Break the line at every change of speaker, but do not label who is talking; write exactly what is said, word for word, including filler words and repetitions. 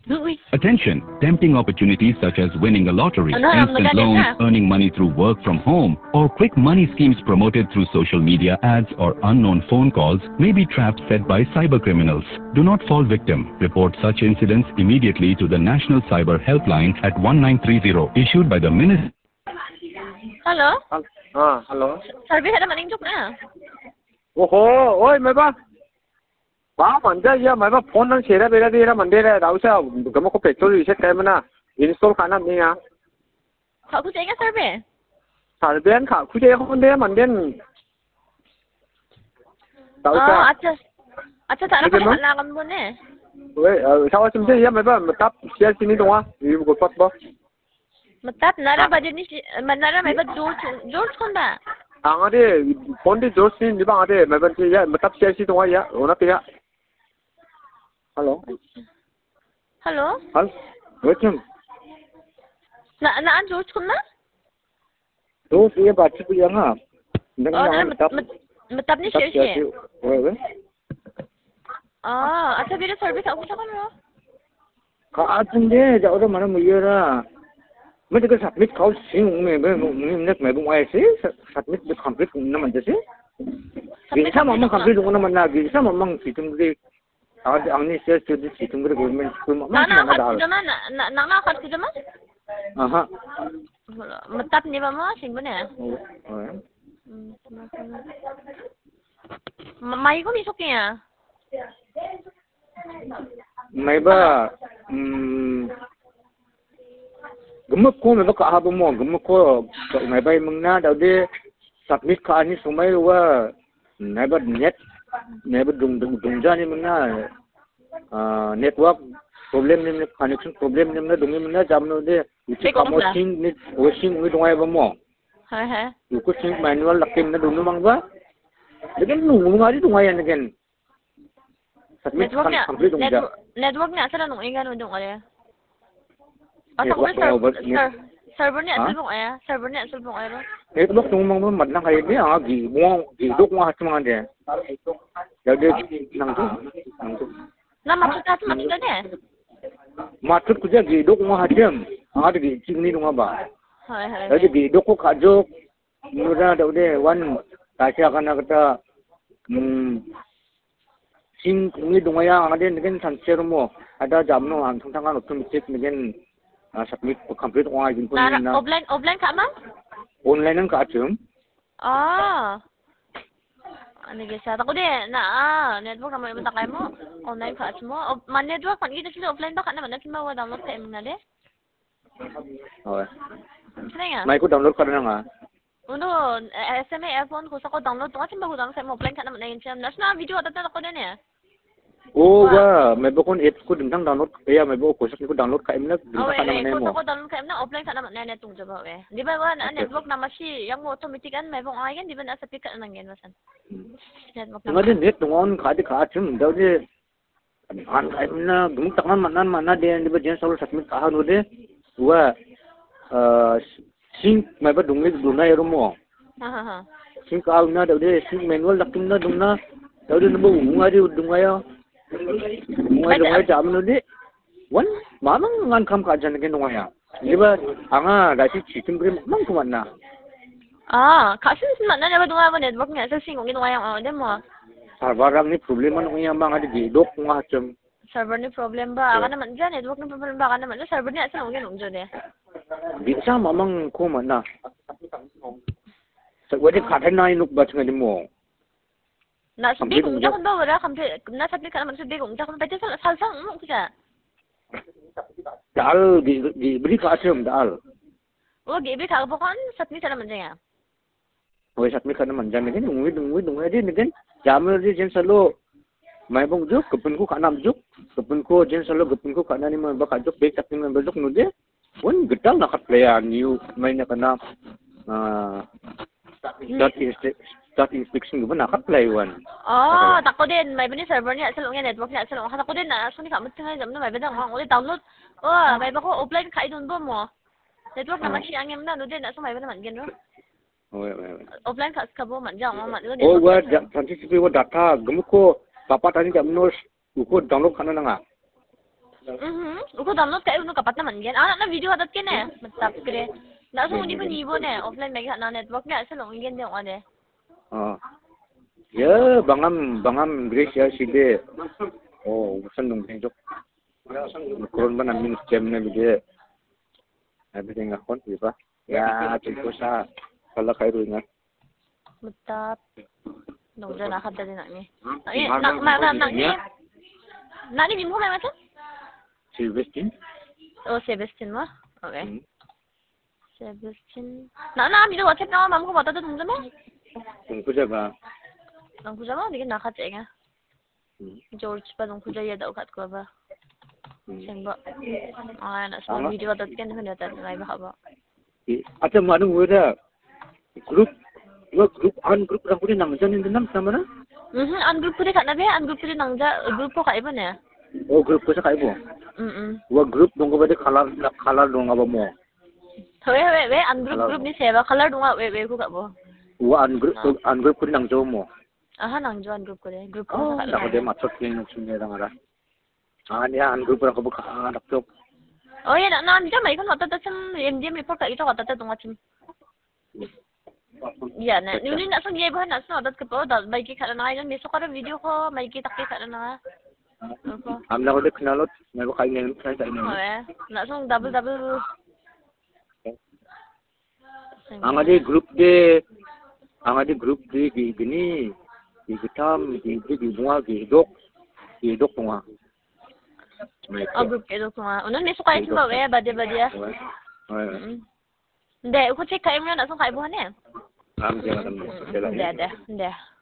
Uy.
Attention! Tempting opportunities such as winning a lottery,
Ano, alam mo
instant
ganit
loans,
na.
earning money through work from home, or quick money schemes promoted through social media ads or unknown phone calls may be traps set by cyber criminals. Do not fall victim. Report such incidents immediately to the National Cyber Helpline at one nine three zero, issued by the Ministry.
Hello?
À, alo.
Survey ada maning juk na.
Ồ, ôi mày ba. Ba mình đây giờ mày ba phone đang xài ra bây giờ đi ra mình đi ra đâu sao? Cái mà có petrol reset cái mà na. Install khả năng đi à?
Kau ku cakap survey.
Thằng bên khả khu chơi không đi mình đến. Đâu
Oh,
sao?
acha. Acha tak dapat halangan mo na.
Ôi, sao chúng ta giờ mày ba mình tap share sini đúng không? Đi một phát ba.
Matap nara ba din ni manara may ba George George kon ba?
Ang ade phone đi George sini di bang ade mày ba giờ mình tap share sini đúng không ya? Ona kaya. Hello.
Hello?
Hal. Wait a
Na naan George kon na?
तो ये बात से पूछा ना
Oh, nara matap matap ni share share.
ओए ओए
Ah, acha bila survey tak ku cakap no.
काटन दे जाओ तो mana मुझेरा मैं तो सबमिट कॉल सिंग में मैं मैं मैं बुआ ऐसे सबमिट द कंप्लीट ना मन जैसे गिसा मम्मा कंप्लीट होना मन ना गिसा मम्मा सिस्टम के आज आने से से सिस्टम के गवर्नमेंट स्कूल मम्मा
Na na
ना
kat
डाल
ku jama na na nga kat ku jama.
हां
Matap ni ba mo sing ba na?
ओए
Mai ko misok niya.
मैं बा gemuk ko मैं बा कहा बमो gemuk ko मैं बा मंगना दादे सबमिट का नि समय हुआ मैं बा नेट मैं बा dung dung dung जाने मंगना नेटवर्क प्रॉब्लम ने कनेक्शन प्रॉब्लम ने दुंगे मंगना जामनो दे इसे कमोसिंग ने वॉशिंग में दुंगा बमो
Ha ha.
को सिंग मैनुअल लक्के ने दुनु मंगवा लेकिन नु मंगारी दुंगा या लेकिन सबमिट
Network niya.
कंप्लीट दुंगा
Network network niya sa nung ingan mo dong ale. Asa ko
Network
server
over- net-
server niya
Ha?
sulbong ay. Server niya sulbong ay ro.
network dung mang man nang hay ni ah gi mo gi dok mo hat mang de jadi nang tu nang tu
Na matuta sa matuta niya.
matut ku gi dok mo hat jam ah de gi ching ni dung ba
Hai hai.
jadi gi dok ko ka jo mura da de wan ta cha kana kata hmm sing ni dung ya ade ngen san cher mo ada jam no ang thang thang automatic ngen submit complete wa jin ko
Na
na
offline offline ka ma?
online nang ka chum
Ah. Ano gisa? Ako din na ah, network na mo ibang takay mo. Online ka mo. Man network pan kita sila offline ba ka naman natin mawa download ka mo na de.
rồi
Sila nga.
mày có download ka na nga
Uno, S M A phone ko sa ko download to kasi ba ko download sa mo offline ka naman na yun siya. Nas na video atat ako din eh.
ô ba mày bao con app ko ding thang download kaya mày bao ko sa ko download ka im na ding
Oh,
ka
eh,
naman
ko
mo
ko download ka na offline ka naman na netong jaba eh. Di ba ba na network na masi, yung automatic an may bong ayan, di ba nasa pick ka nang yan masan. Network na.
nga din net ngon ka di ka chum daw di an ka im na gum tangan manan mana de di ba jen solo submit ka no de wa uh sing mày ba dung ni dung na yero mo
Ha ha ha.
sing ka na daw de sing manual lakin na dung na daw di na ba nga di dung nga ya nga dung nga jam no di wan mamang ngan kam ka jan ke dung ya di ba anga da si chitim grim mang ko na
Ah, kasi man na ba dunga mo network nga sa singong ginawa yung ano mo.
server ni problem ano nga mga di dok nga chum
Server ni problem ba? Aka naman dyan, network ni problem ba? Aka naman dyan, server niya sa nung ginong dyan eh.
bisa mamang ko man na sa wadi ka na inuk ba nga di mo
Na sa bigong dyan kung ba wala, na sa ka naman sa bigong dyan kung pwede sa salsang mo siya.
dal di di beri ka chum dal
O, gibi ka po kan, sa ni sa naman dyan.
oi sat mi ka naman jan ni nungwi nungwi nungwi di ni jam di jen salo mai bong juk kapun ko kanam juk kapun ko jen salo kapun ko kana ni ba ka juk bek tapin ba juk no de won getal na kat playa new mai na kana ah dot dot inspection ba na kat play one
Oh, tako din, may ba ni server niya sa nung network niya sa nung. Tako din na, so ni kamot nga jam na may ba na ko download. Oh, may ba ko offline ka idon ba mo? Network naman siya ang na no din, so may ba naman gin no?
oi oi
Offline ka ka bo man jang man.
oh wa francis wa data gemuk ko papa tani jam no ko download kana na nga
Mhm. Uko download kayo no kapat naman yan. Ah, na video hadat kin eh. Matap kire. Na so hindi ko nibo ne. Offline may na network na sa long yan yung ane.
어. 야, 방암, 방암, 그레시아 시대, 어, 무슨 동생족. 그런 건 아닌 때문에 이제, everything akon, di ba? Ya, contoh sa, kala kayo rin nga.
Matap. No, dyan nakada din na ni. Ay, na, na, na, na, ni. Na, ni, mo may matan?
Sylvester?
Oh, Sebastian mo? Okay.
Hmm.
Sebastian. Na, na, mi WhatsApp na mam ko bata to tungsa mo?
Tungkol siya ba?
Ang kuja mo, di ka nakatse nga.
Hmm.
George pa nung kuja ya daw kat ko ba?
Hmm.
Siyang ba? Ah, na sa video atat kan na tat ngay ba ba?
At ang manong wala, group, wa group, an group lang ko rin nang dyan, hindi nam, sama na?
Mhm, an group ko di ka na be, an group ko di nang ja, group ko ka iba na.
Oh, group ko sa kayo mo.
Mhm.
Wa group dong ko ba di kalar, kalar dong nga ba mo?
Hawe hawe we, an group group ni Seba, color dunga we we ko ka bo.
Wa an group, an group ko rin nang jo mo.
Aha, nang jo an group ko di, group ko
Oh,
sa
nako
ka.
de matot king nung sunod nga ra. Ah, niya an group ra ko ba anak tok.
Oh, yan na an ja may kon atat sa M D M report ka ito atat dunga tim. Ya na, nuni na sang yeba na sa atat ka po, dal may ki ka na ngayon, may ka video ko, may kita kita na nga. Opo.
Amna ko de knalot, may ko kay ngayon sa sa inyo.
Hawe, na sang double double.
Ang adi group de, ang adi group de gini, gigitam, gigi bunga, gidok, gidok bunga.
Oh, group kayo ko nga. Unon may sukay sa ba we, bade bade ya.
Ay,
Hindi, ko check kayo mo na sang kaibuhan eh.
am diyan ang
Hindi, hindi, hindi.